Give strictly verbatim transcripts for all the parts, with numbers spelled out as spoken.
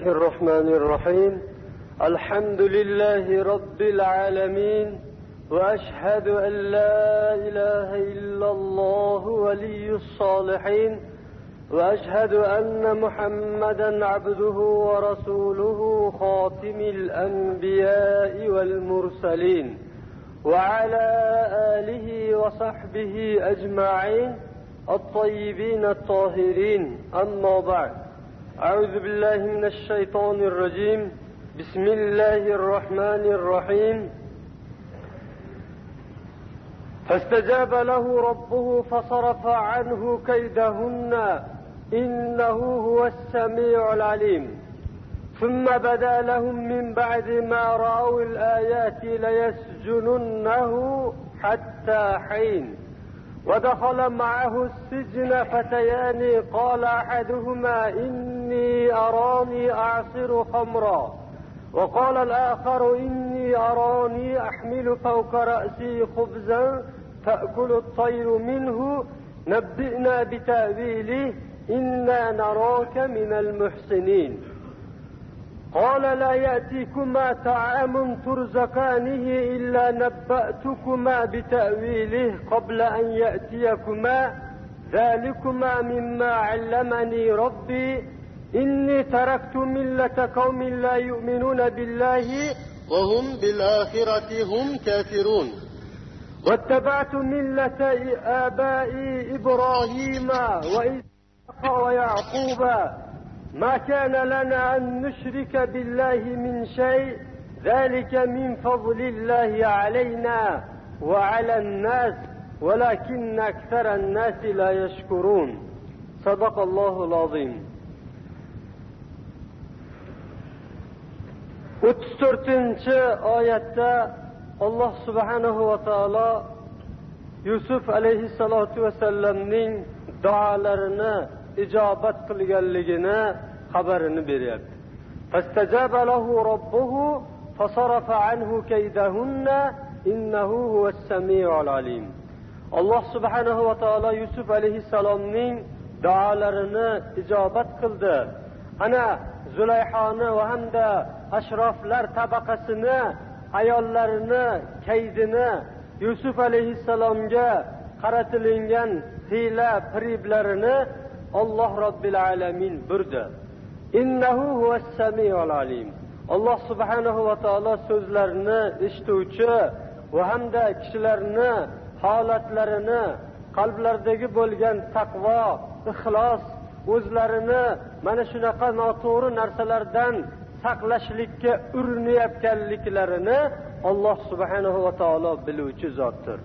الرحمن الرحيم الحمد لله رب العالمين وأشهد أن لا إله إلا الله ولي الصالحين وأشهد أن محمدا عبده ورسوله خاتم الأنبياء والمرسلين وعلى آله وصحبه أجمعين الطيبين الطاهرين. أما بعد، أعوذ بالله من الشيطان الرجيم. بسم الله الرحمن الرحيم. فاستجاب له ربه فصرف عنه كيدهن إنه هو السميع العليم. ثم بدا لهم من بعد ما رأوا الآيات ليسجننه حتى حين. ودخل معه السجن فتيان قال أحدهما إني أراني أعصر خمرا وقال الآخر إني أراني أحمل فوق رأسي خبزا تأكل الطير منه نبئنا بتأويله إنا نراك من المحسنين. قال لا يأتيكما طعام ترزقانه إلا نبأتكما بتأويله قبل أن يأتيكما ذلكما مما علمني ربي إني تركت ملة قوم لا يؤمنون بالله وهم بالآخرة هم كافرون واتبعت ملة آبائي إبراهيم وإسحاق ويعقوب ما كان لنا أن نشرك بالله من شيء ذلك من فضل الله علينا وعلى الناس ولكن أكثر الناس لا يشكرون. صدق الله العظيم. o'ttiz to'rtinchi oyatda Alloh subhanahu va taolo Yusuf alayhissalatu vasallamning duolarini ijobat qilganligini xabarini beryapti. Fastajaba lahu robbuhu fasarafa anhu kaydahunna innahu huwas-sami'ul alim. Alloh subhanahu va taolo Yusuf alayhissalomning duolarini ijobat qildi. Ana Zulayhoni va hamda ashroflar tabaqasini, ayollarini, kaydini Yusuf alayhissalomga qaratilingan hiyla piriblarini Alloh Robbil alamin burdi. Innahu huwas-sami'ul alim. Alloh subhanahu va taolo so'zlarini eshituvchi va hamda kishilarni holatlarini, qalblaridagi bo'lgan taqvo, ixlos, o'zlarini mana shunaqa noto'g'ri narsalardan saqlashlikka urinayotganliklarini Alloh subhanahu va taolo biluvchi zotdir.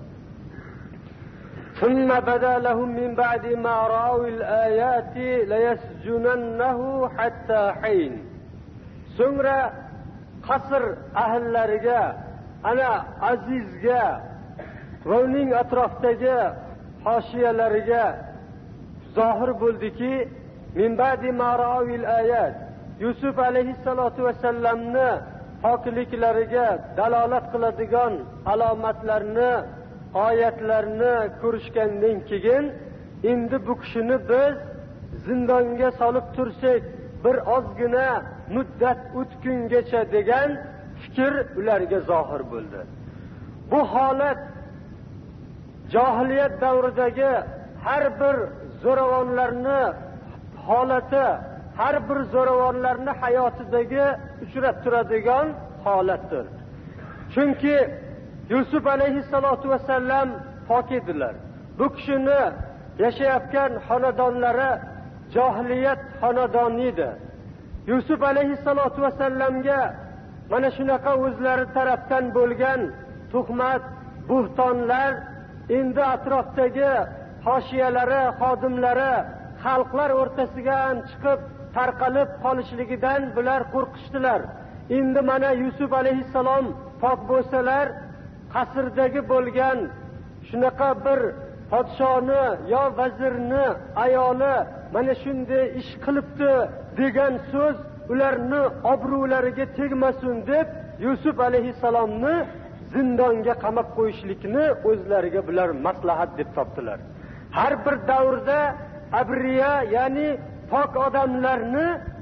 ثم بدا لهم من بعد ما رأوا الآيات ليسجننه حتى حين. So'ngra qasr ahllariga, ana Azizga va uning atrofidagi hoshiyalariga zohir bo'ldiki, min ba'di ma ra'awil ayat, Yusuf alayhissalatu vasallamni pokliklariga dalolat qiladigan alomatlarni, oyatlarni ko'rishgandan keyin endi bu kishini biz zindonga solib tursak bir ozgina muddat o'tgungacha degan fikr ularga zohir bo'ldi. Bu holat jahiliyat davridagi har bir zo'ravonlarni holati, har bir zo'ravonlarni hayotidagi uchrab turadigan holatdir. Chunki Yusuf alayhissalatu vasallam pok edilar. Bu kishini yashayotgan xonadonlari jahiliyat xonadoni edi. Yusuf alayhissalatu vasallamga mana shunaqa o'zlari tarafdan bo'lgan tuhmat, buhtonlar endi atrofdagi hoshiyalari, xodimlari, xalqlar o'rtasiga chiqib tarqalib qolishligidan bular qo'rqishdilar. Endi mana Yusuf alayhissalom pok bo'lsalar, qasrdagi bo'lgan shunaqa bir podshoni yo vazirni ayoli mana shunday ish qilibdi degan so'z ularni obro'lariga tegmasin deb Yusuf alayhissalomni zindonga qamab qo'yishlikni o'zlariga bular maslahat deb topdilar. Har bir davrda abriya, ya'ni pok odamlarni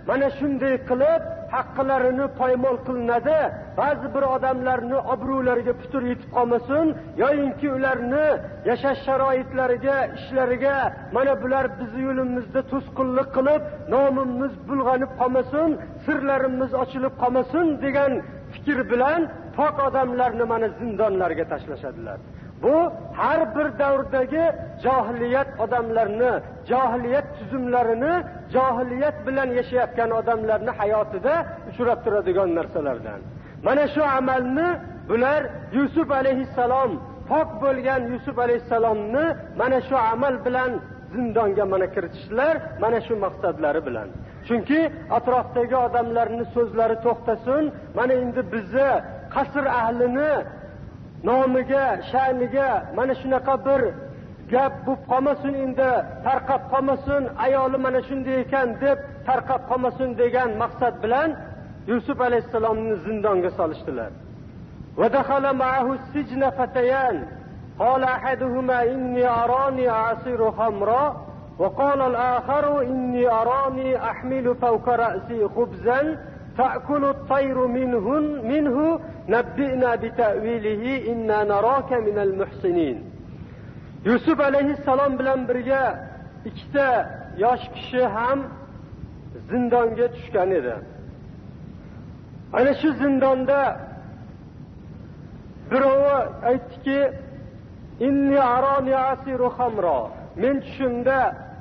mana shunday qilib haqqlarini poymol qilinadi. Ba'zi bir odamlarni obro'lariga putur yetib qolmasin, yo'inki ularni yashash sharoitlariga, ishlariga mana bular bizni yo'limizda to'sqinlik qilib, nomimiz bulg'anib qolmasin, sirlarimiz ochilib qolmasin degan fikr bilan pok odamlarni mana zindonlarga tashlashadilar. Bu har bir davrdagi johiliyat odamlarini, johiliyat tuzumlarini, johiliyat bilan yashayotgan odamlarni hayotida uchrab turadigan narsalardan. Mana shu amalni bular Yusuf alayhissalom, pok bo'lgan Yusuf alayhissalomni mana shu amal bilan zindonga mana kiritishlar, mana shu maqsadlari bilan. Chunki atrofdagi odamlarning so'zlari to'xtasin, mana endi bizni qasr ahlini nomiga, sha'niga mana shunaqa bir gap bo'lib qolmasin, endi tarqab qolmasin, ayoli mana shunday ekan deb tarqab qolmasin degan maqsad bilan Yusuf alayhissalomni zindonga solishdilar. Va dakhala ma'ahu sijna fatayan qala ahaduhuma inni arani asiru khamra wa qala al-akharu inni arani ahmilu fawqa ra'si khubzan ta'kulu at-tayru minhun minhu nabbi'na bi ta'wilihi inna naraka minal muhsinin. Yusuf alayhissalom bilan birga ikkita yosh kishi ham zindonga tushgan edi. Ana shu zindonda birovi aytdiki, inni arani asiru khamra. Men tushimda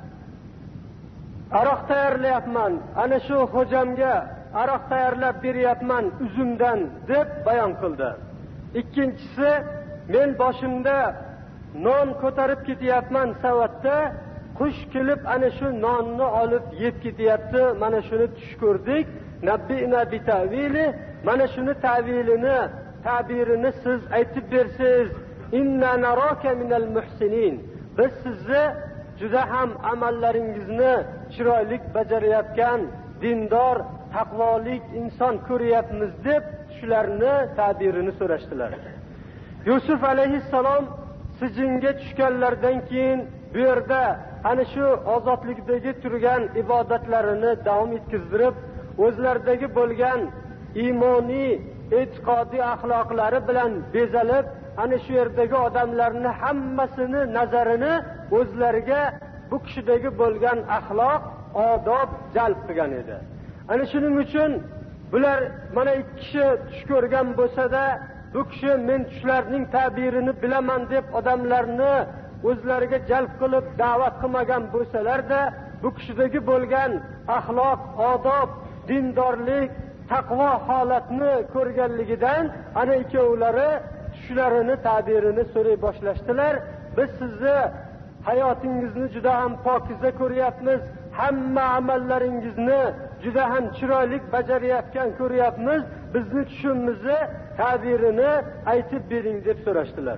aroq tayyorlayapman. Ana shu xo'jamga aroq tayyorlab beryapman uzumdan deb bayon qildi. Ikkinchisi, men boshimda non ko'tarib ketyapman savatda, qush kelib ana shu nonni olib yeb ketyapti. Mana shuni tush ko'rdik. Nabbina bi ta'vili, mana shuni ta'vilini, ta'birini siz aytib bersiz. Inna naraka minal muhsinin. Biz sizni juda ham amallaringizni chiroyli bajarayotgan dindor, taqvolik inson ko'ryapmiz deb shularni ta'birini so'rashdilar. Yusuf alayhissalom sijinga tushganlardan keyin bu yerda ana shu ozodlikdagi turgan ibodatlarini davom etkizdirib, o'zlaridagi bo'lgan iymoniy, e'tiqodiy axloqlari bilan bezalib, ana shu yerdagi odamlarni hammasini nazarini o'zlariga bu kishidagi bo'lgan axloq, odob jalb qilgan edi. Ana shuning uchun bular mana ikki kishi tush ko'rgan bo'lsa-da, bu kishi men tushlarning ta'birini bilaman deb odamlarni o'zlariga jalb qilib da'vat qilmagan bo'lsalar-da, bu kishidagi bo'lgan axloq, odob, dindorlik, taqvo holatni ko'rganligidan ana ikkovlari tushlarini ta'birini so'ray boshlashdilar. Biz sizni hayotingizni juda ham pokiza ko'ryapmiz, hamma amallaringizni juda ham chiroyli bajarayotgan ko'ryapmiz. Bizni tushimizni ta'birini aytib bering deb so'rashdilar.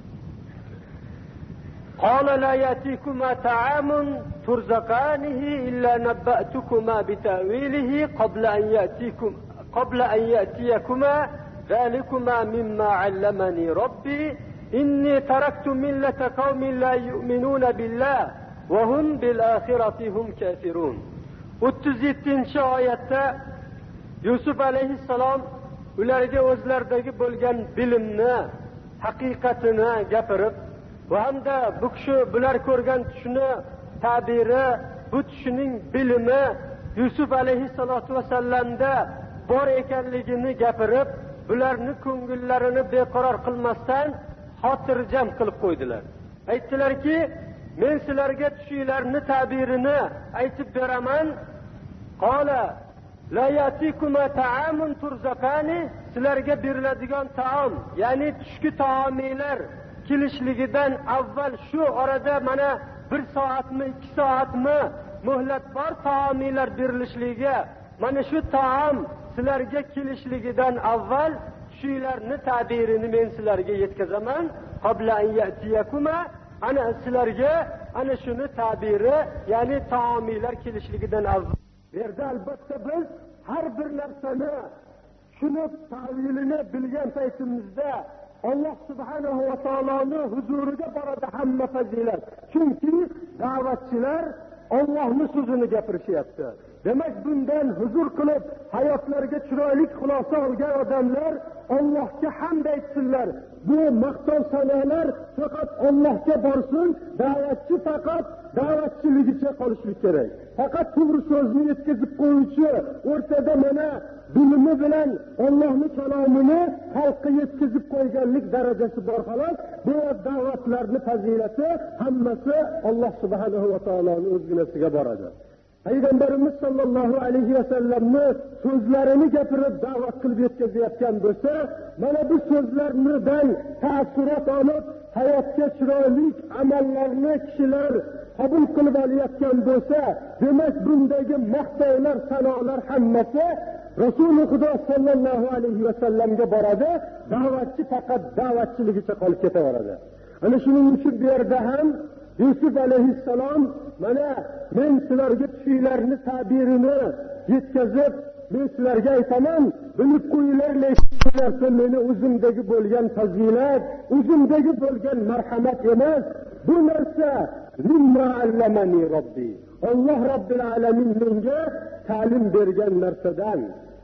Qala la yatikuma ta'amun turzaqanihi illa nabba'tukuma bi ta'wilihi qabla an yatikum qabla an yatiyakuma zalikuma mimma 'allamani rabbi inni taraktu millata qaumin la yu'minuna billah wa hum bil akhirati hum kafirun. o'ttiz yettinchi oyatda Yusuf alayhissalom ularga o'zlaridagi bo'lgan bilimni, haqiqatini gapirib, va hamda bu kishi bular ko'rgan tushni ta'biri, bu tushining bilimi Yusuf alayhissalatu vasallamda bor ekanligini gapirib, bularni ko'ngillarini beqaror qilmasdan xotirjam qilib qo'ydilar. Aytdilarki, men sizlarga tushinglarni ta'birini aytib beraman. Qala la yatikuma ta'amun turzaqani, sizlarga beriladigan taom, ya'ni tushki taomlar kelishligidan avval shu orada mana bir soatmi, ikki soatmi muhlat bor taomlar berilishligiga. Mana shu taom sizlarga kelishligidan avval shularni ta'birini men sizlarga yetkazaman. Qabla an yatiyakuma, ana sizlarga ana shuni ta'biri, ya'ni taomlar kelishligidan avval. Yerda albatta biz har bir narsani shuni ta'vilini bilgan paytimizda Allah subhanahu va taoloning huzuriga boradi hamma fazilat. Chunki da'vatchilar Allohning so'zini gapirishyapti. Demak, bundan huzur qilib, hayotlarga chiroyli xulosa olgan odamlar Allohga hamd aytsinlar. Bu maqtov sanolar faqat Allohga borsin, da'vatchi faqat da'vatchiligicha qolishi kerak. Faqat to'g'ri so'zni yetkazib qo'yuvchi, o'rtada mana bilimi bilan Allohning kalomini xalqqa yetkazib qo'yganlik darajasi bor xolos. Bu da'vatlarning fazilati hammasi Alloh subhanahu va taoloning o'zginasiga boradi. Payg'ambarimiz sollallohu alayhi vasallamni so'zlarini gapirib da'vat qilib yetkazayotgan bo'lsa, mana bu so'zlardan ta'ssurot olib, hayotga chiroyli amallarni kishilar qabul qilib olayotgan bo'lsa, demak bundagi maqtovlar, sanolar hammasi Rasululloh Xudo sollallohu alayhi vasallamga boradi, da'vatchi faqat da'vatchiligicha qolib ketaveradi. Ana shuning uchun bu yerda ham Yusuf alayhissalom mana men sizlarga tushinglarni ta'birini yetkazib, men sizlarga aytaman, bilib qo'yinglar, lekin meni o'zimdagi bo'lgan fazilat, o'zimdagi bo'lgan marhamat emas. Bu narsa mimma allamani robbi. Alloh robbil alamin menga ta'lim bergan narsadan.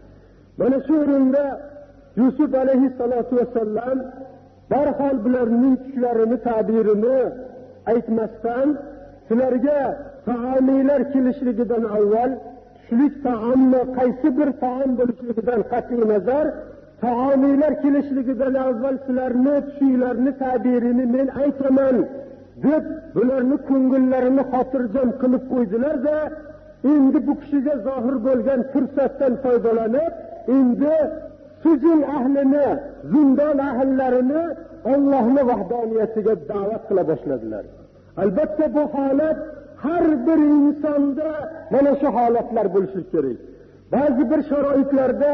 Mana shu o'rinda Yusuf alayhissalatu vassallam darhol bularning tushlarini, ta'birini aytmasdan, sizlarga taomiylar kelishligidan avval tushlik taomni qaysi bir taom bo'lishligidan qat'iy nazar, taomiylar kelishligidan avval sizlarni tushinglarni, ta'birini men aytaman deb bularni ko'ngillarini xotirjam qilib qo'ydilar-da, endi bu kishiga zohir bo'lgan fursatdan foydalanib, endi sijin ahlini, zindon ahlarini Allohning vahdoniyatiga da'vat qila boshladilar. Albatta bu holat har bir insonda mana shu holatlar bo'lishi kerak. Ba'zi bir sharoitlarda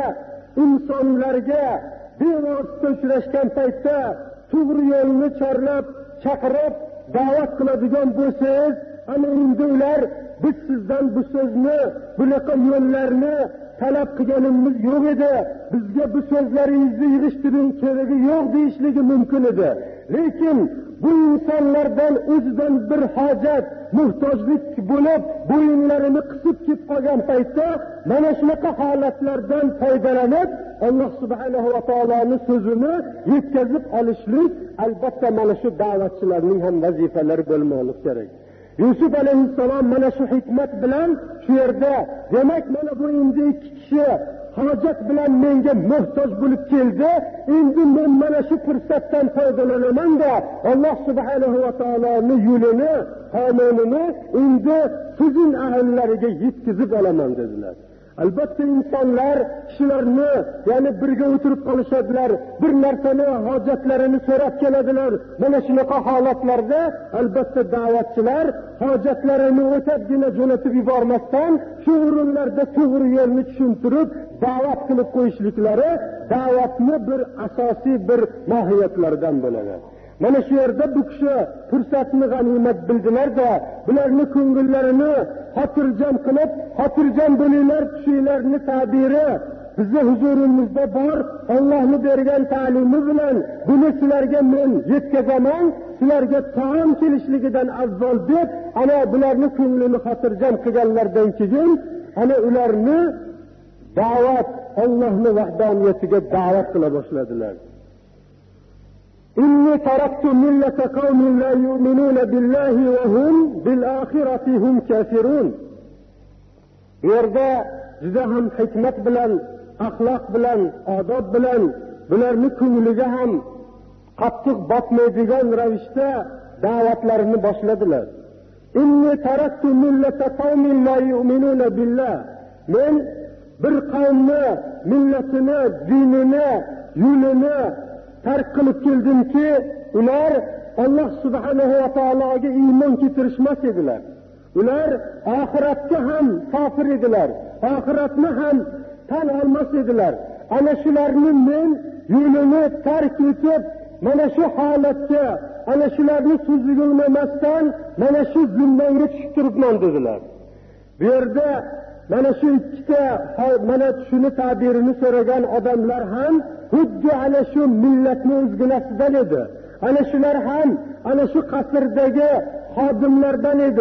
insonlarga bevosita uchrashgan paytda to'g'ri yo'lni chorlab, chaqirib, da'vat qiladigan bo'lsangiz, ana endi ular biz sizdan bu so'zni, bunaqa yo'llarni talab qilganimiz yo'q edi, bizga bu so'zlaringizni yig'ishtiring keragi yo'q deyishligi mumkin edi. Lekin bu insonlardan o'zidan bir hojat, muhtojlik bo'lib, bo'yinlarini qisib ketib qolgan paytda mana shunaqa holatlardan foydalanib, Alloh subhanahu va taoloning so'zini yetkazib olishlik albatta mana shu da'vatchilarning ham vazifalari bo'lmoqligi kerak. Yusuf alayhissalom mana shu hikmat bilan shu yerda, demak mana bu endi ikki kishi hojat bilan menga muhtoj bo'lib keldi, endi men mana shu fursatdan foydalanaman-da, Alloh subhanahu va taoloning yo'lini, qonunini endi sizin ahllariga yetkazib olaman dedilar. Albatta insonlar kishilarni, ya'ni birga o'tirib qolishadilar, bir narsani, hojatlarini so'rab keladilar. Mana shunaqa holatlarda albatta da'vatchilar hojatlarini o'tadgina jo'natib yubormasdan, shu o'rinlarda to'g'ri yo'lni tushuntirib, da'vat qilib qo'yishliklari da'vatni bir asosiy bir mohiyatlaridan bo'ladi. Mana shu yerda bu kishi fursatni g'animat bildilar-da, bularning ko'ngillarini xotirjam qilib, xotirjam bo'linglar, tushinglarni ta'biri bizni huzurimizda bor, Allohning bergan ta'limi bilan buni sizlarga men yetkazaman, sizlarga taom kelishligidan avval deb, ana bularning ko'nglini xotirjam qilganlardan keyin ana ularni da'vat, Allohning vahdoniyatiga da'vat qila boshladilar. إني تركت ملة قوم لا يؤمنون بالله وهم بالآخرة هم كافرون. Yerda juda ham hikmat bilan, axloq bilan, odob bilan bularning ko'ngliga ham qattiq botmaydigan ravishda da'vatlarini boshladilar. Inni taraktu millata qaumin la yu'minuna billah. Men bir qavmni millatini, dinini, yo'lini tark qilib keldimki, ular Alloh subhanahu va taologa iymon keltirishmas edilar. Ular oxiratga ham kofir edilar. Oxiratni ham tan olmas edilar. Ana shularni men yo'lini tark etib, mana shu holatga, ana shularni so'ziga unamasdan mana shu zindonga tushib turibman dedilar. Bu yerda mana shu ikkita mana shuni ta'birini so'ragan odamlar ham xuddi ana shu millatning o'zginasidan edi. Ana shular ham ana shu qasrdagi xodimlardan edi.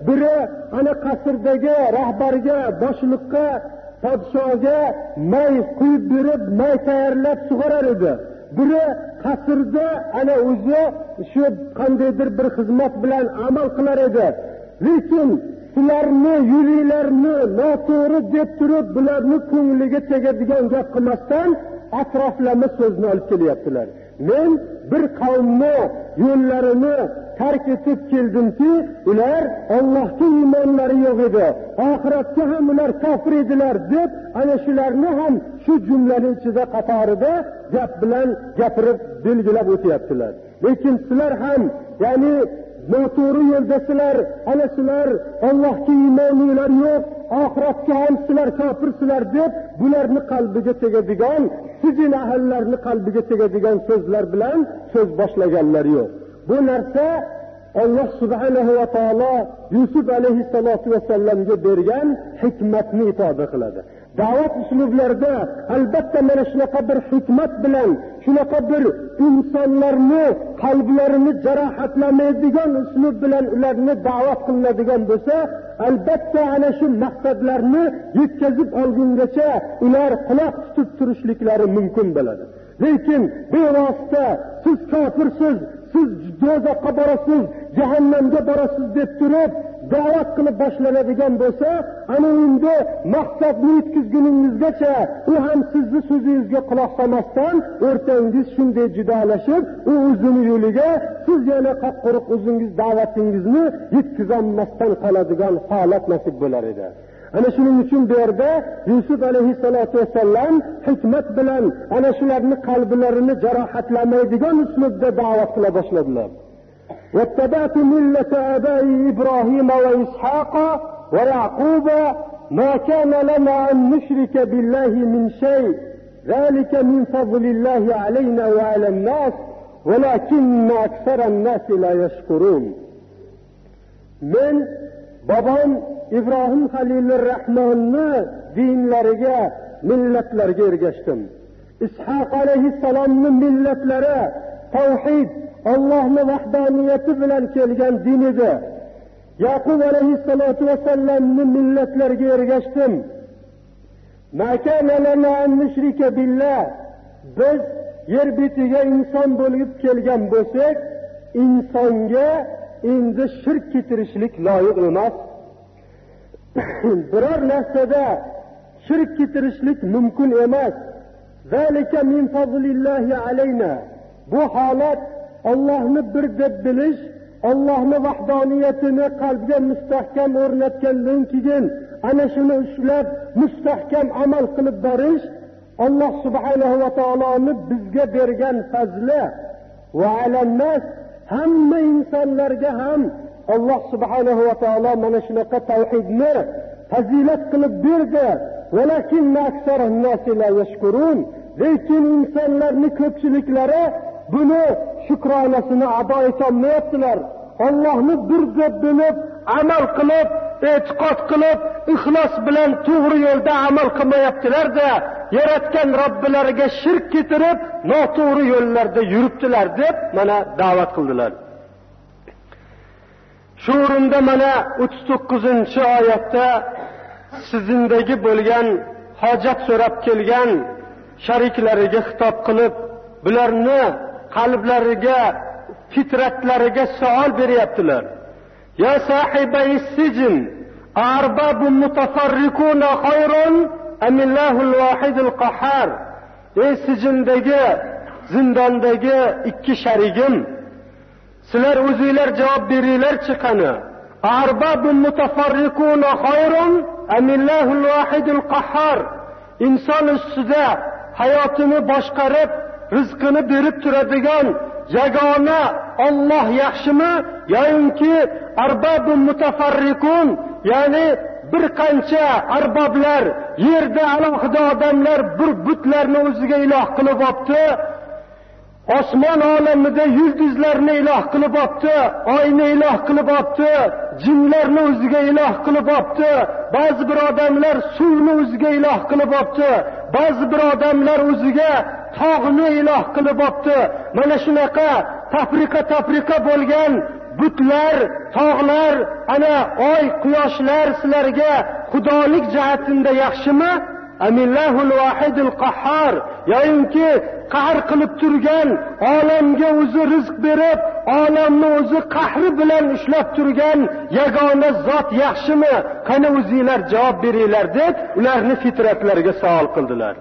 biri ana qasrdagi rahbarga, boshliqqa, podshoga may quyib berib, may tayyorlab sug'orar edi. Biri qasrda ana o'zi shu qandaydir bir xizmat bilan amal qilar edi. Lekin ularni yo'llarni noto'g'ri deb turib, bularni ko'ngliga tegadigan gap qilmasdan atroflama so'zni olib kelyaptilar. Men bir qavmni yo'llarini tark etib keldimki, ular Allohga iymonlari yo'q edi, oxiratga ham ular kofir edilar deb, ana shularni ham shu jumlaning ichida qatorida gap bilan gapirib belgilab o'tyaptilar. Lekin sizlar ham, ya'ni noto'g'ri yo'ldasizlar, ana sizlar Allohga iymoninglar yo'q, oxiratga ham sizlar kofirsizlar deb bularni qalbiga tegadigan, sizin ahllarni qalbiga tegadigan so'zlar bilan so'z boshlaganlar yo'q. Bu narsa Alloh subhanahu va taolo Yusuf alayhissalatu vasallamga bergan hikmatni ifoda qiladi. Da'vat uslublarida albatta mana shunaqa bir hikmat bilan, shunaqa bir insonlarni qalblarini jarohatlamaydigan uslub bilan ularni da'vat qilinadigan bo'lsa, albatta ana shu maqsadlarni yetkazib olgungacha ular quloq tutib turishliklari mumkin bo'ladi. Lekin bevosita siz kofirsiz, siz do'zaxga borasiz, jahannamga borasiz deb turib da'vat qilib boshlanadigan bo'lsa, ana endi maqsadni yetkazguningizgacha u ham sizni so'zingizga quloq solmasdan o'rtangiz shunday judolashib, u o'zini yo'liga, siz yana qaqquruq o'zingiz da'vatingizni yetkazolmasdan qoladigan holat nasib bo'lar edi. Ana shuning uchun bu yerda Yusuf alayhissalatu vasallam hikmat bilan ana shularni qalblarini jarohatlamaydigan uslubda da'vat qila boshladilar. واتبعت ملة آبائي إبراهيم وإسحاق ويعقوب ما كان لنا أن نشرك بالله من شيء ذلك من فضل الله علينا وعلى الناس ولكن أكثر الناس لا يشكرون. من babam İbrahim Halilur Rahmanni dinlariga, millatlarga ergashdim. İshaq alayhissalomni millatlari tavhid, Allohning vahdaniyati bilan kelgan din edi. Yaqub alayhissalatu vasallamni millatlarga ergashdim. Ma kana lana an nushrika billah. Biz yer betiga inson bo'lib kelgan bo'lsak, insonga endi shirk keltirishlik loyiq emas. Biror narsada shirk keltirishlik mumkin emas. Zalika min fazlillahi alayna. Bu holat Allohni bir deb bilish, Allohning vahdaniyatini qalbga mustahkam o'rnatgandan keyin ana shuni ushlab mustahkam amal qilib borish Alloh subhanahu va taoloning bizga bergan fazli. Va alannas, hamma insonlarga ham Alloh subhanahu va taolo mana shunaqa tavhidni fazilat qilib berdi. Walakin aksarun nas la yashkurun. Lekin insonlarning ko'pchiliklari buni shukronasini ado etolmayaptilar. Allohni bir deb bilib, amal qilib, e'tiqod qilib, ixlos bilan to'g'ri yo'lda amal qilmayaptilar-da, yaratgan Robbilariga shirk keltirib, noto'g'ri yo'llarda yuribdilar deb mana da'vat qildilar. Shu o'rinda mana o'ttiz to'qqizinchi oyatda sizindagi bo'lgan hojat so'rab kelgan shariklariga xitob qilib, bularni qalblariga, fitratlariga savol beryaptilar. Ya sahibay sijn, arbabun mutafarrikuna khayrun amillahul vahidul qahhar. Ey sijindagi, zindondagi ikki sharigim, sizlar o'zingizlar javob beringlar chiqani. Arbabun mutafarrikuna khayrun amillahul vahidul qahhar. Inson ustida hayotini boshqarib, rizqini berib turadigan yagona Alloh yaxshimi yoki arbabun mutafarrikun, ya'ni bir qancha arboblar, yerda alohida odamlar bir butlarni o'ziga iloh qilib olibdi, osmon olamida yulduzlarni iloh qilib olibdi, oyni iloh qilib olibdi, jinlarni o'ziga iloh qilib olibdi, ba'zi bir odamlar suvni o'ziga iloh qilib olibdi, ba'zi bir odamlar o'ziga tog'ni iloh qilib olibdi. Mana shunaqa tafriqa tafriqa bo'lgan butlar, tog'lar, ana oy, quyoshlar sizlarga xudolik jihatida yaxshimi? Amillahul vahidul qahhar, yoinki qahr qilib turgan, olamga o'zi rizq berib, olamni o'zi qahri bilan ushlab turgan yagona zot yaxshimi? Qani o'zingizlar javob beringlar deb ularni fitratlariga savol qildilar.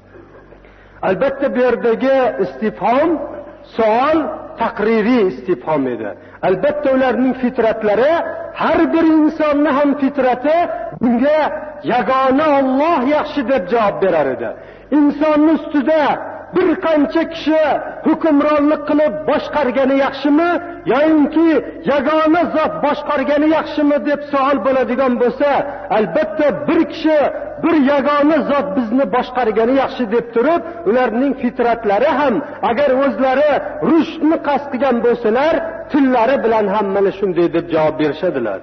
Albatta bu yerdagi istifhom savol taqririy istifhom edi. Albatta ularning fitratlari, har bir insonni ham fitrati bunga yagona Alloh yaxshi deb javob berar edi. Insonning ustida bir qancha kishi hukmronlik qilib boshqargani yaxshimi yoki yagona zot boshqargani yaxshimi deb savol bo'ladigan bo'lsa, albatta bir kishi bir yagona zot bizni boshqargani yaxshi deb turib, ularning fitratlari ham agar o'zlari rushdni qasd qilgan bo'lsalar, tillari bilan ham mana shunday deb javob berishadilar.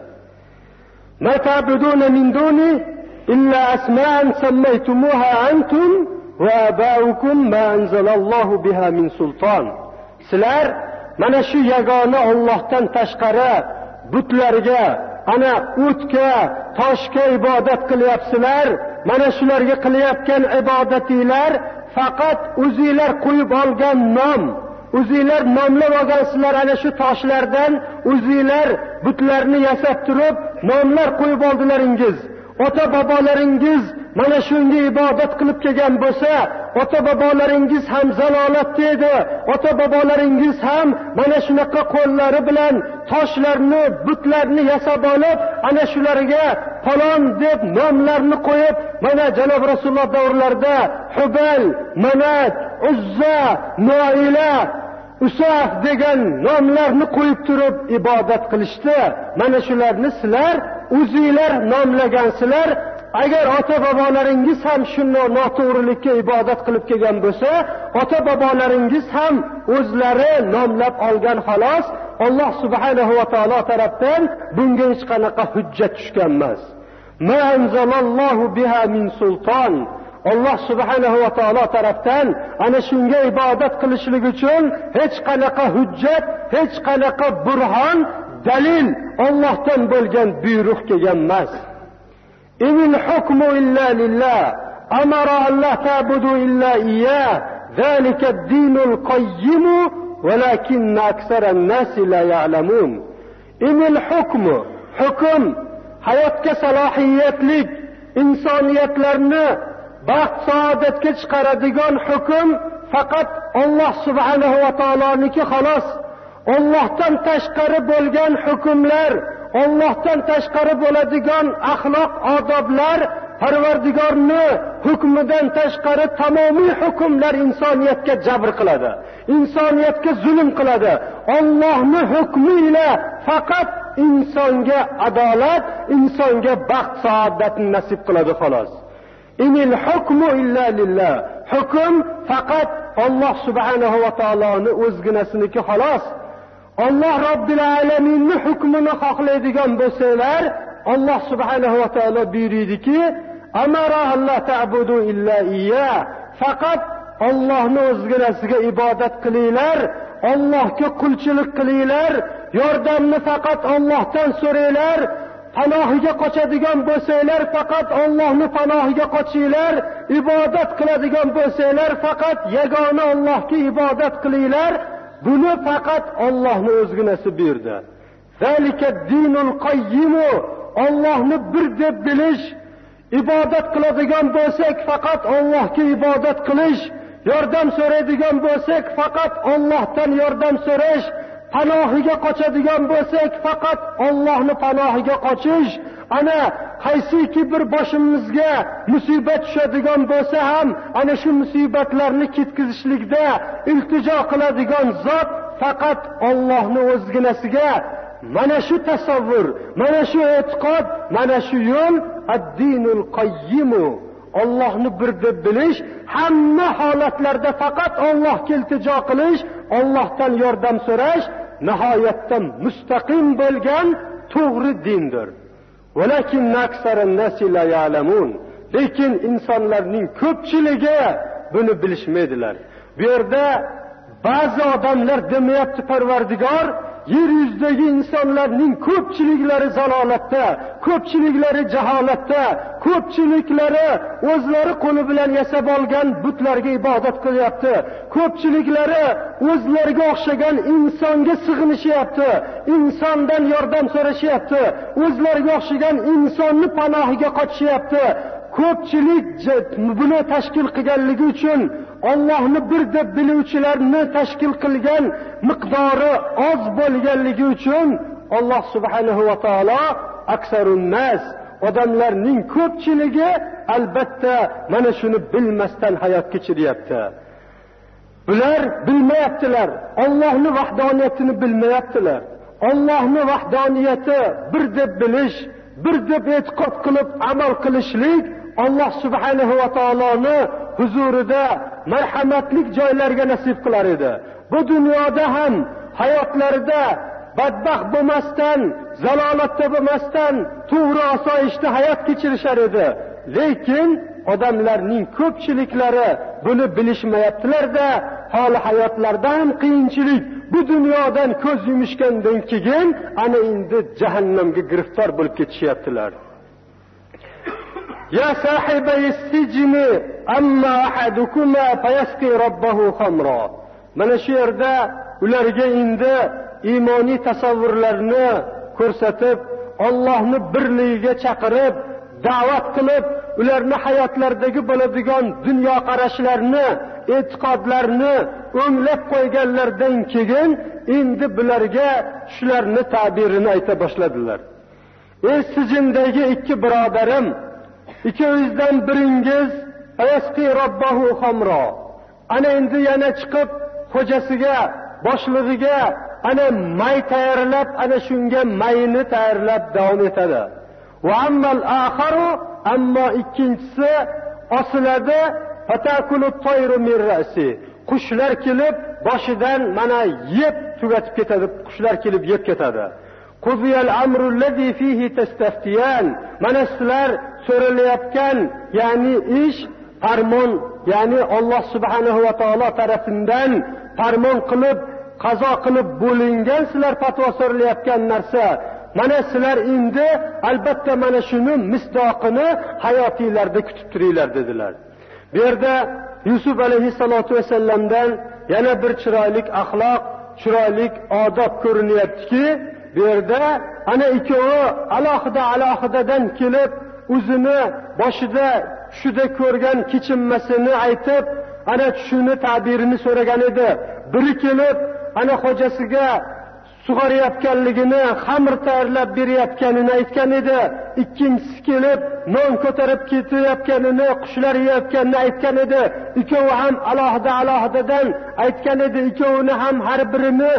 Ma ta'buduna min duni illa asma'an sammaytumuha antum va abaukum ma anzalallohu biha min sulton. Sizlar mana shu yagona Allohdan tashqari butlarga, ana o'tga, toshga ibodat qilyapsizlar. Mana shularga qilayotgan ibodatinglar faqat o'zingizlar qo'yib olgan nom, o'zingizlar nomlab olgansizlar. Ana shu toshlardan o'zingizlar butlarni yasab turib nomlar qo'yib oldilaringiz. Ota bobolaringiz mana shunga ibodat qilib kelgan bo'lsa, ota bobolaringiz ham zalolatda edi. Ota bobolaringiz ham mana shunaqa qo'llari bilan toshlarni, butlarni yasab olib, ana shularga falon deb nomlarni qo'yib, mana janob Rasululloh davrlarida Hubal, Manat, Uzza, Noila, Usaf degan nomlarni qo'yib turib ibodat qilishdi. Mana shularni sizlar o'zingizlar nomlagansizlar. Agar ota bobolaringiz ham shunday noto'g'rilikka ibodat qilib kelgan bo'lsa, ota bobolaringiz ham o'zlari nomlab olgan xolos. Alloh subhanahu va taolo tarafdan bunga hech qanaqa hujjat tushgan emas. Ma anzalallohu biha min sulton. Alloh subhanahu va taolo tarafdan ana shunga ibodat qilishlik uchun hech qanaqa hujjat, hech qanaqa burhon, dalil Allohdan bo'lgan buyruq kelgan emas. Inil hukmu illa lillah, amara alla ta'budu illa iyyah, zalika ad-dinul qayyim, walakinna aktharan nasi la ya'lamun. Inil hukmu, hukm hayotga salohiyatlik, insoniyatlarni baxt saodatga chiqaradigan hukm faqat Alloh subhanahu va taoloniki xolos. Allohdan tashqari bo'lgan hukmlar, Allohdan tashqari bo'ladigan axloq, odoblar, Parvardigorni hukmidan tashqari tamomiy hukmlar insoniyatga jabr qiladi, insoniyatga zulm qiladi. Allohning hukmi ila faqat insonga adolat, insonga baxt saodatni nasib qiladi xolos. Inil hukmu illa lillah. Hukm faqat Alloh subhanahu va taoloning o'zginasiniki xolos. Alloh Robbil alaminning hukmini xohlaydigan bo'lsalar, Alloh subhanahu va taolo buyuridiki, amara alla ta'budu illa iyyah. Faqat Allohning o'zginasiga ibodat qilinglar, Allohga qulchilik qilinglar, yordamni faqat Allohdan so'ranglar. Panohiga qochadigan bo'lsanglar faqat Allohning panohiga qochinglar, ibodat qiladigan bo'lsanglar faqat yagona Allohga ibodat qilinglar. Buni faqat Allohning o'zginasi buyurdi. Zalika ad-dinul qayyim. Allohni bir deb bilish, ibodat qiladigan bo'lsak faqat Allohga ibodat qilish, yordam so'raydigan bo'lsak faqat Allohdan yordam so'rash, panohiga qochadigan bo'lsak faqat Allohning panohiga qochish. Ana qaysiki bir boshimizga musibat tushadigan bo'lsa ham ana shu musibatlarni ketkizishlikda iltijo qiladigan zot faqat Allohning o'zginasiga. Mana shu tasavvur, mana shu e'tiqod, mana shu yo'l ad-dinul qayyim. Allohni bir deb bilish, hamma holatlarda faqat Allohga iltijo qilish, Allohdan yordam so'rash nihoyatda mustaqim bo'lgan to'g'ri dindir. Walakin aksaran nasi la ya'lamun. Lekin insonlarning ko'pchiligi buni bilishmaydilar. Bu yerda ba'zi odamlar demayapti Parvardigor, yer yuzidagi insonlarning ko'pchiliklari zalolatda, ko'pchiliklari jaholatda, ko'pchiliklari o'zlari qo'li bilan yasab olgan butlarga ibodat qilyapti. Ko'pchiliklari o'zlariga o'xshagan insonga sig'inishyapti, insondan yordam so'rashyapti, o'zlariga o'xshagan insonni panohiga qochishyapti. Ko'pchilik buni tashkil qilganligi uchun Allohni bir deb biluvchilarni tashkil qilgan miqdori oz bo'lganligi uchun Alloh subhanahu va taolo aksarun nas, odamlarning ko'pchiligi albatta mana shuni bilmasdan hayot kechiryapti. Bular bilmayaptilar, Allohning vahdoniyatini bilmayaptilar. Allohning vahdoniyati bir deb bilish, bir deb e'tiqod qilib amal qilishlik Alloh subhanahu va taoloni huzurida marhamatlik joylarga nasib qilar edi. Bu dunyoda ham hayotlarida badbaxt bo'lmasdan, zalolatda bo'lmasdan to'g'ri osoyishta hayot kechirishar edi. Lekin odamlarning ko'pchiliklari buni bilishmayaptilar-da, holi hayotlarida ham qiyinchilik, bu dunyodan ko'z yumishgandan keyin ana endi jahannamga giriftor bo'lib ketishyaptilar. Ya sahibay sijni amma ahadukuma fayasqi robbahu khamra. Mana shu yerda ularga endi iymoniy tasavvurlarni ko'rsatib, Allohni birligiga chaqirib, da'vat qilib, ularni hayotlaridagi bo'ladigan dunyo qarashlarni, e'tiqodlarni o'nglab qo'yganlardan keyin endi bularga shularni ta'birini ayta boshladilar. Ey sijindagi ikki birodarim, ikkovingizdan biringiz ayasqi robbahu khamra. Ana endi yana chiqib xo'jasiga, boshlig'iga ana may tayyorlab, ana shunga mayni tayyorlab davom etadi. Va ammal akharu, ammo ikkinchisi osiladi, fatakulu tayru min ra'si. Qushlar kelib boshidan mana yeb tugatib ketadi, qushlar kelib yeb ketadi. Qudiyal amru allazi fihi tastaftiyan. Mana sizlar so'ralayotgan, ya'ni ish, farmon, ya'ni Alloh subhanahu va taolo tarafidan farmon qilib, qazo qilib bo'lingan sizlar fatvo so'ralayotgan narsa. Mana sizlar endi albatta mana shuni misdoqini hayotingizda kutib turinglar dedilar. Bu yerda Yusuf alayhissalatu vasallamdan yana bir chiroyli axloq, chiroyli odob ko'rinyaptiki, bu yerda ana ikkovi alohida alohidadan kelib o'zini boshida tushida ko'rgan kechinmasini aytib, ana shuni ta'birini so'ragan edi. Biri kelib ana xo'jasiga sug'orayotganligini, xamir tayyorlab berayotganini aytgan edi. Ikkinchisi kelib non ko'tarib ketayotganini, qushlar yeyotganini aytgan edi. Ikkovi ham alohida alohidadan aytgan edi. Ikkovini ham har birini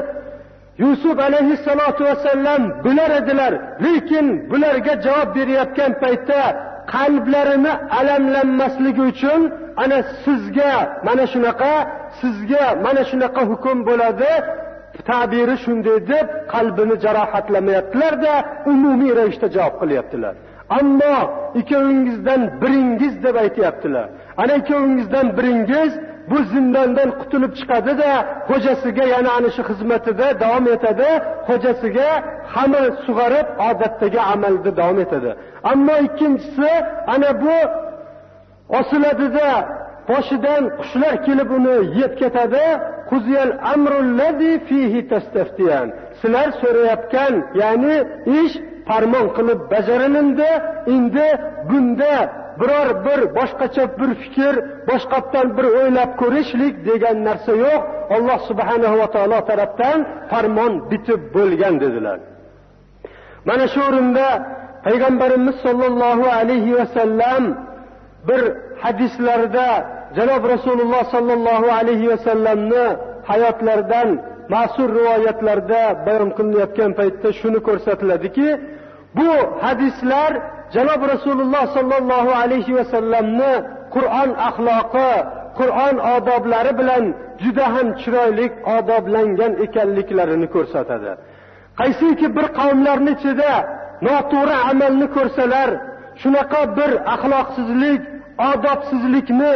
Yusuf alayhissalatu vasallam bilar edilar. Lekin bularga javob berayotgan paytda qalblarini alamlanmasligi uchun ana sizga mana shunaqa, sizga mana shunaqa hukm bo'ladi, ta'biri shunday deb qalbini jarohatlamayaptilar-da, umumiy ravishda javob qilyaptilar. Ammo ikkovingizdan biringiz deb aytayaptilar. Ana ikkovingizdan biringiz bu zindondan qutulib chiqadi-da, xo'jasiga yana ana shu xizmatida davom etadi, xo'jasiga xamir sug'orib odatdagi amalda davom etadi. Ammo ikkinchisi ana bu osiladida boshidan qushlar kelib uni yeb ketadi. Quziyal amrul ladzi fihi tastaftiyan. Sizlar so'rayotgan, ya'ni ish farmon qilib bajarilindi. Endi bunda biror bir boshqacha bir fikr, boshqatdan bir o'ylab ko'rishlik degan narsa yo'q. Alloh subhanahu va taolo tarafdan farmon bitib bo'lgan dedilar. Mana shu o'rinda payg'ambarimiz sollallohu alayhi va sallam bir hadislarda Janob Rasululloh sallallohu alayhi va sallamni hayotlaridan ma'sur rivoyatlarda bayon qilinayotgan paytda shuni ko'rsatiladiki, bu hadislar Janob Rasululloh sallallohu alayhi va sallamni Qur'on axloqi, Qur'on odoblari bilan juda ham chiroyli odoblangan ekanliklarini ko'rsatadi. Qaysiki bir qavmlarning ichida noto'g'ri amalni ko'rsalar, shunaqa bir axloqsizlik, odobsizlikni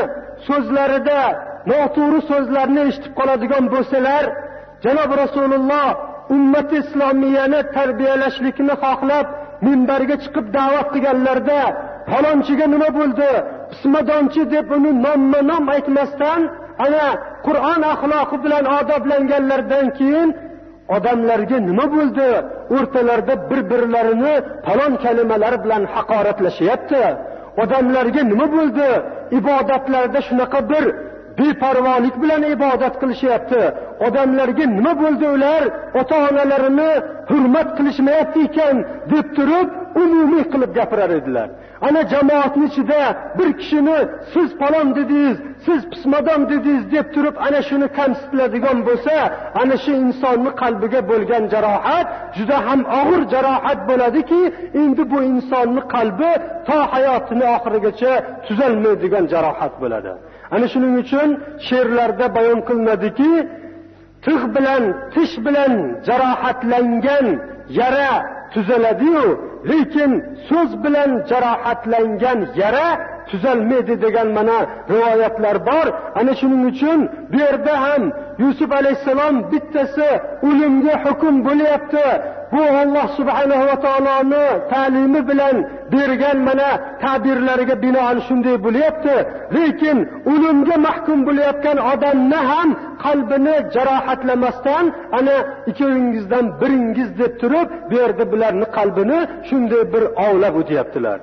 so'zlarida noto'g'ri so'zlarni eshitib qoladigan bo'lsalar, Janob Rasululloh ummat islomiyani tarbiyalashlikni xohlab minbarga chiqib da'vat qilganlarda falonchiga nima bo'ldi, pismadonchi deb uni nomma-nom aytmasdan ana Qur'on axloqi bilan odoblanganlardan keyin odamlarga nima bo'ldi? O'rtalarida bir-birlarini falon kalimalar bilan haqoratlashyapti. Odamlarga nima bo'ldi? Ibodatlarda shunaqa bir beparvolik bilan ibodat qilishyapti. Odamlarga nima bo'ldi? Ular ota-onalarini hurmat qilishmayapti ekan deb turib umumiy qilib gapirar edilar. Ana jamoatning ichida bir kishini siz falon dedingiz, siz pismadon dedingiz deb turib ana shuni kamsitiladigan bo'lsa, ana shu insonning qalbiga bo'lgan jarohat juda ham og'ir jarohat bo'ladiki, endi bu insonning qalbi to hayotining oxirigacha tuzalmaydigan jarohat bo'ladi. Ana shuning uchun she'rlarda bayon qilinadiki, tig' bilan, tish bilan jarohatlangan yara tuzaladi-yu, lekin so'z bilan jarohatlangan yara tuzalmaydi degan mana rivoyatlar bor. Ana shuning uchun bu yerda ham Yusuf alayhisalom bittasi o'limga hukm bo'lyapti. Bu Alloh subhanahu va taoloni ta'limi bilan bergan mana ta'birlariga binoan shunday bo'lyapti. Lekin o'limga mahkum bo'layotgan odamni ham qalbini jarohatlamasdan ana ikkovingizdan biringiz deb turib, bu yerda bularning qalbini shunday bir ovlab o'tyaptilar.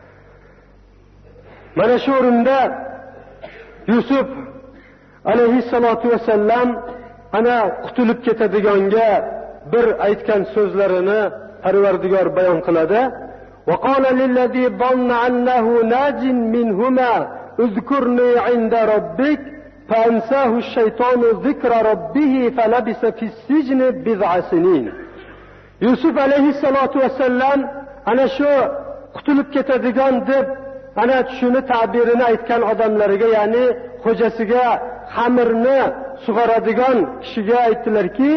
Mana shu o'rinda Yusuf alayhissalatu vassallam ana qutulib ketadiganga bir aytgan so'zlarini Parvardigor bayon qiladi. Va qala lillazi dhanna annahu najin minhuma uzkurni 'inda robbik fansahu ash-shaytanu zikra rabbih falabisa fis-sijni bid'a sinin. Yusuf alayhissalatu vassallam ana shu qutulib ketadigan deb ana shuni ta'birini aytgan odamlariga, ya'ni xo'jasiga xamirni sug'oradigan kishiga aytdilarki,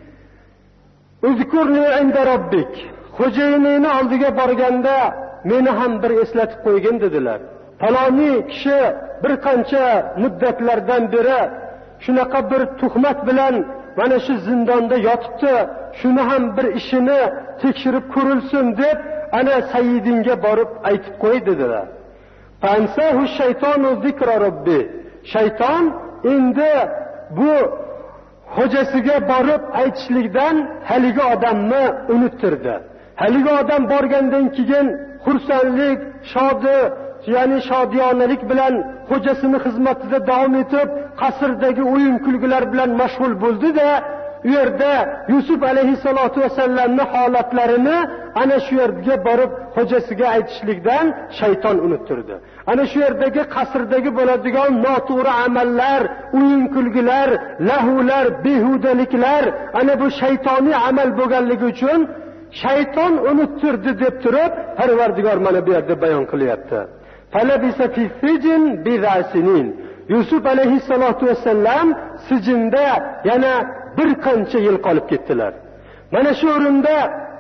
uzkurni 'inda robbik, xo'jayiningni oldiga borganda meni ham bir eslatib qo'ygin dedilar. Faloni kishi bir qancha muddatlardan beri shunaqa bir tuhmat bilan mana shu zindonda yotibdi, shuni ham bir ishini tekshirib ko'rilsin deb ana sayyidinga borib aytib qo'y dedilar. Fansahu shaytonu zikra robbi, shayton endi bu hojasiga borib aytishlikdan haligi odamni unuttirdi. Haligi odam borgandan keyin xursandlik, shodi, ya'ni shodiyonalik bilan hojasini xizmatida davom etib, qasrdagi o'yin kulgilar bilan mashg'ul bo'ldi-da, u yerda Yusuf alayhissalatu vasallamning holatlarini ana shu yerga borib hojasiga aytishlikdan shayton unuttirdi. Ana shu yerdagi qasrdagi bo'ladigan noto'g'ri amallar, o'yin kulgilar, lahular, behudaliklar ana bu shaytoniy amal bo'lganligi uchun shayton unuttirdi deb turib Parvardigor mana bu yerda bayon qilyapti. Falabisa fi sijn bid'asinin. Yusuf alayhissalatu vasallam sijinda yana bir qancha yil qolib ketdilar. Mana shu o'rinda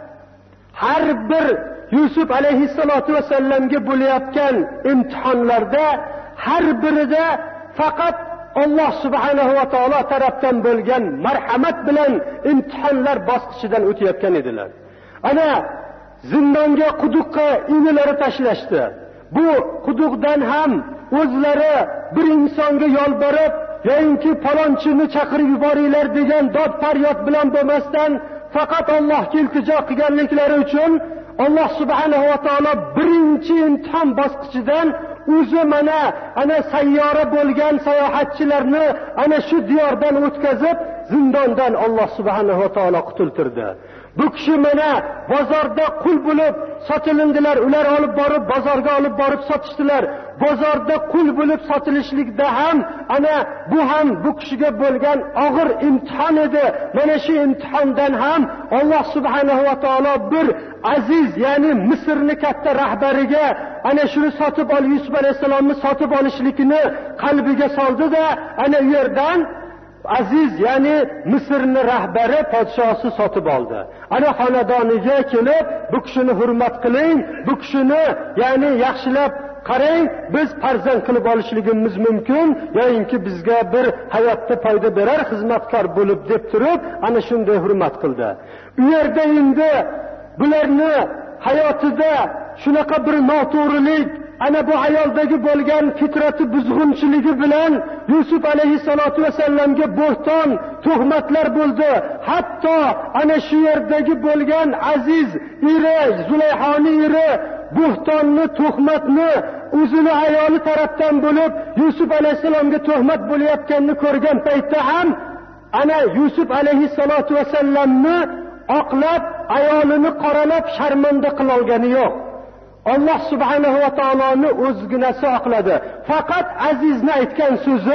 har bir Yusuf alayhissalatu vasallamga bo'layotgan imtihonlarda har birida faqat Alloh subhanahu va taolo tarafdan bo'lgan marhamat bilan imtihonlar bosqichidan o'tayotgan edilar. Ana zindonga, quduqqa inilari tashlashdi. Bu quduqdan ham o'zlari bir insonga yolborib, yo'inki falonchini chaqirib yuboringlar degan dod faryod bilan bo'lmasdan faqat Allohga iltijo qilganliklari uchun Alloh subhanahu va taolo birinchi imtihon bosqichidan o'zi mana ana sayyora bo'lgan sayohatchilarni ana shu diyordan o'tkazib zindondan Alloh subhanahu va taolo qutultirdi. Bu kishi mana bozorda qul bo'lib sotilindilar, ular olib borib bozorga olib borib sotishdilar. Bozorda qul bo'lib sotilishlikda ham ana bu ham bu kishiga bo'lgan og'ir imtihon edi. Mana shu imtihondan ham Alloh subhanahu va taolo bir aziz, ya'ni Misrning katta rahbariga ana shuni sotib ol, Yusuf alayhisalomni sotib olishlikni qalbiga soldi-da, ana u yerdan aziz, ya'ni Misrning rahbari, podshosi sotib oldi. Ana xonadoniga kelib, bu kishini hurmat qiling, bu kishini ya'ni yaxshilab qarang, biz farzand qilib olishligimiz mumkin, yoinki bizga bir hayotda foyda berar xizmatkor bo'lib deb turib, ana shunday hurmat qildi. U yerda endi bularni hayotida shunaqa bir noto'g'rilik, ana bu ayoldagi bo'lgan fitrati buzg'unchiligi bilan Yusuf alayhissalatu vasallamga bo'hton, tuhmatlar bo'ldi. Hatto ana shu yerdagi bo'lgan aziz eri, Zulayhoni eri bo'htonni, tuhmatni o'zini ayoli tarafdan bo'lib Yusuf alayhissalomga tuhmat bo'layotganini ko'rgan paytda ham ana Yusuf alayhissalatu vasallamni oqlab, ayolini qoralab sharmanda qila olgani yo'q. Alloh subhanahu va taoloni o'zginasi oqladi. Faqat azizning aytgan so'zi,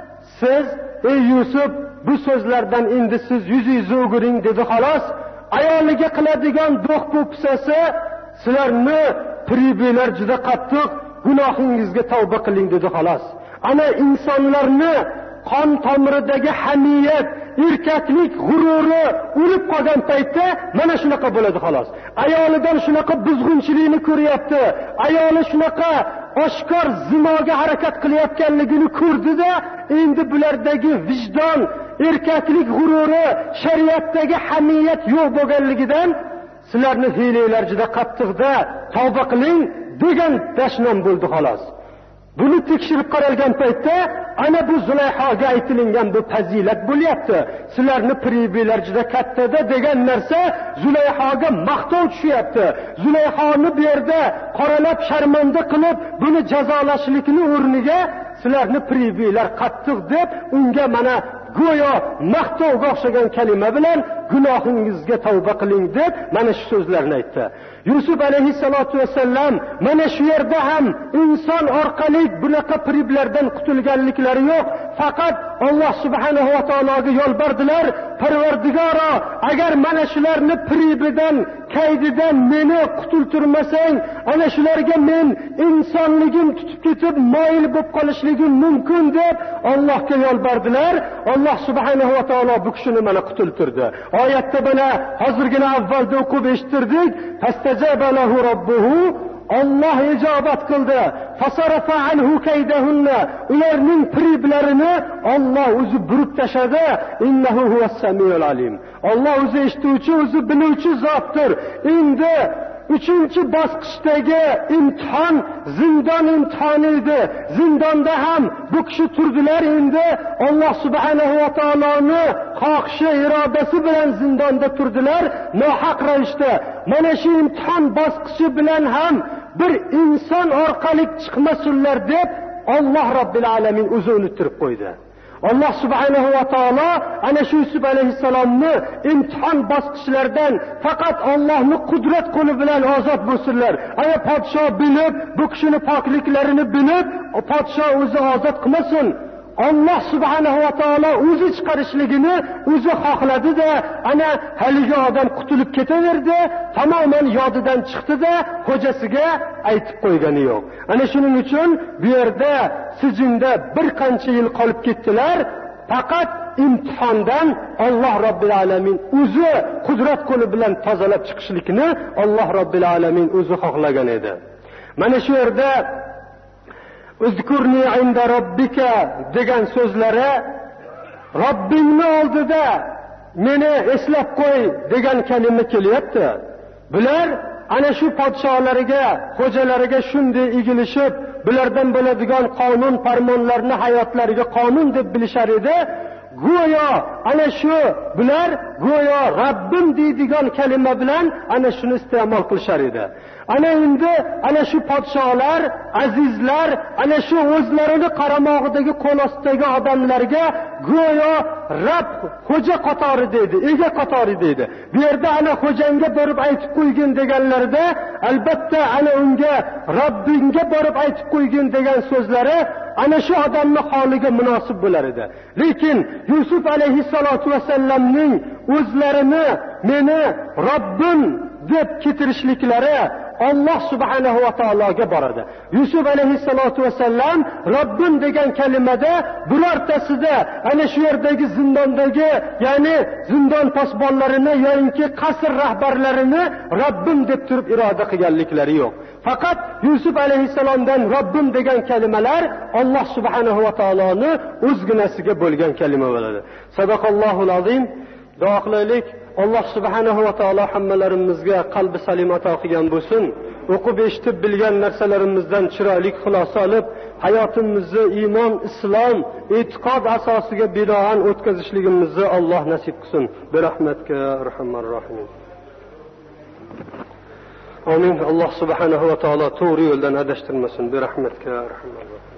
siz ey Yusuf, bu so'zlardan endi siz yuzingizni o'giring dedi xolos. Ayoliga qiladigan do'q po'pisasi, sizlarni pribiylar juda qattiq, gunohingizga tavba qiling dedi xolos. Ana insonlarni qon tomiridagi hamiyat, erkaklik g'ururi urib qolgan paytda mana shunaqa bo'ladi xolos. Ayolidan shunaqa buzg'unchilikni ko'ryapti. Ayoli shunaqa oshkor zinoga harakat qilayotganligini ko'rdi-da, endi bulardagi vijdon, erkaklik g'ururi, shariatdagi hamiyat yo'q bo'lganligidan sizlarni hiylalar juda qattiqda, tavba qiling degan dashnom bo'ldi xolos. Buni tekshirib qaralgan paytda ana bu Zulayhoga aytilingan bu fazilat bo'lyapti. Sizlarni pribiylar juda kattada degan narsa Zulayhoga maqtov tushyapti. Zulayhoni bu yerda qoralab sharmanda qilib buni jazolashlikni o'rniga sizlarni pribiylar qattiq deb unga mana go'yo maqtovga o'xshagan kalima bilan gunohingizga tavba qiling deb mana shu so'zlarni aytdi. Yusuf alayhissalatu vasallam mana shu yerda ham inson orqali bunaqa priblardan qutulganliklari yo'q. Faqat Alloh subhanahu va taologa yolbordilar, Parvardigoro, agar mana shularni pribidan, kaydidan meni qutultirmasang, ana shularga men insonligim tutib ketib moyil bo'lib qolishligim mumkin deb Allohga yolbordilar. Alloh subhanahu va taolo bu kishini mana qutultirdi. Oyatda bana hozirgina avvalda o'qib eshittirdik. Fastajaba lahu robbuhu, Alloh ijobat qildi. Fasarafa anhu kaydahunna, ularning priblarini Alloh o'zi burib tashadi. Innahu huwas samiul alim. Alloh o'zi eshituvchi, o'zi biluvchi zotdir. Endi uchinchi bosqichdagi imtihon zindon imtihoni edi. Zindonda ham bu kishi turdilar. Endi Alloh subhanahu va taoloni xohishi, irodasi bilan zindonda turdilar, nohaq ravishda. Mana shu imtihon bosqichi bilan ham bir inson orqali chiqmasinlar deb Alloh Robbil alamin o'zi unuttirib qo'ydi. Alloh subhanahu va taolo ana shu Yusuf alayhissalomni imtihon bosqichlaridan faqat Allohning qudrat qo'li bilan ozod bo'lsinlar. Ana podsho bilib, bu kishini pokliklarini bilib, podsho o'zi ozod qilmasin. Alloh subhanahu va taolo o'zi chiqarishligini o'zi xohladi-da, ana haligi odam qutulib ketaverdi, tamoman yodidan chiqdi-da, xo'jasiga aytib qo'ygani yo'q. Ana shuning uchun bu yerda sijinda bir qancha yil qolib ketdilar. Faqat imtihondan Alloh Robbil alamin o'zi qudrat qo'li bilan tozalab chiqishlikni Alloh Robbil alamin o'zi xohlagan edi. Mana shu yerda Uzkurni inda robbika degan so'zlari Robbingni oldida meni eslab qo'y degan kalima kelyapti. Bular ana shu podsholariga, xo'jalariga shunday egilishib, bulardan bo'ladigan qonun farmonlarni hayotlariga qonun deb bilishar edi. Go'yo ana shu bular go'yo Rabbim deydigan kalima bilan ana shuni iste'mol qilishar edi. Ana endi ana shu podsholar, azizlar, ana shu o'zlarini qaramog'idagi qo'l ostidagi odamlarga go'yo Rabb xo'ja qatori deydi, ega qatori deydi. Bu yerda ana xo'jangga borib aytib qo'ygin deganlarda, albatta ana unga Robbingga borib aytib qo'ygin degan so'zlari ana shu odamning holiga munosib bo'lar edi. Lekin Yusuf alayhissalatu vasallamning o'zlarini meni Robbim deb ketirishliklari Alloh subhanahu va taologa boradi. Yusuf alayhissalatu vasallam Robbim degan kalimada birortasida ana shu yerdagi zindondagi, ya'ni zindon posbonlarini yoki qasr rahbarlarini Robbim deb turib iroda qilganliklari yo'q. Faqat Yusuf alayhissalomdan Robbim degan kalimalar Alloh subhanahu va taoloni o'zginasiga bo'lgan kalima bo'ladi. Sadaqallohul azim. Duo qilaylik. Alloh subhanahu va taolo hammalarimizga qalbi salim ato qilgan bo'lsin. O'qib eshitib bilgan narsalarimizdan chiroyli xulosa olib, hayotimizni iymon, islom, e'tiqod asosiga binoan o'tkazishligimizni Alloh nasib qilsin. Bi rahmatka arhamar rohimin. Amin. Alloh subhanahu va taolo to'g'ri yo'ldan adashtirmasin. Bi rahmatka arhamar rohimin.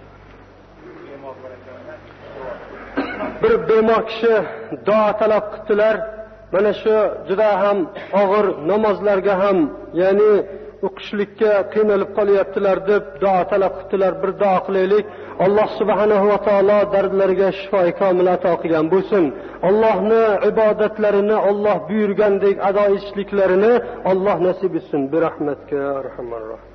Bir bemor kishi duo talab qildilar. Mana shu juda ham og'ir namozlarga ham, ya'ni o'qishlikka qiynalib qolyaptilar deb duo talab qildilar. Bir duo qilaylik. Alloh subhanahu va taolo dardlariga shifo komil ato qilgan bo'lsin. Allohning ibodatlarini Alloh buyurgandek ado etishliklarini Alloh nasib etsin. Bi rahmatka arhamar rohim.